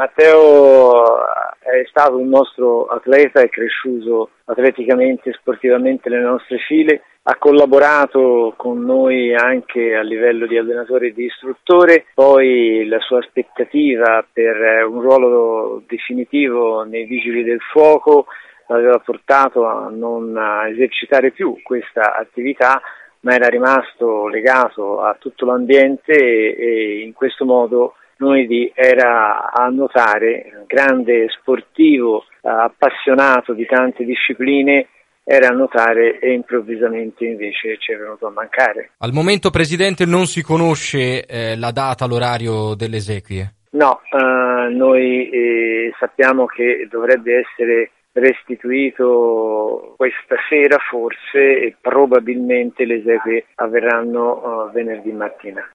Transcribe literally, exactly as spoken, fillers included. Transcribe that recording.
Matteo è stato un nostro atleta, è cresciuto atleticamente e sportivamente nelle nostre file, ha collaborato con noi anche a livello di allenatore e di istruttore, poi la sua aspettativa per un ruolo definitivo nei Vigili del Fuoco l'aveva portato a non esercitare più questa attività, ma era rimasto legato a tutto l'ambiente e, e in questo modo Noidi era a nuotare, grande sportivo, appassionato di tante discipline, era a nuotare e improvvisamente invece ci è venuto a mancare. Al momento, Presidente, non si conosce eh, la data, l'orario delle esequie? No, eh, noi eh, sappiamo che dovrebbe essere restituito questa sera forse e probabilmente le esequie avverranno uh, venerdì mattina.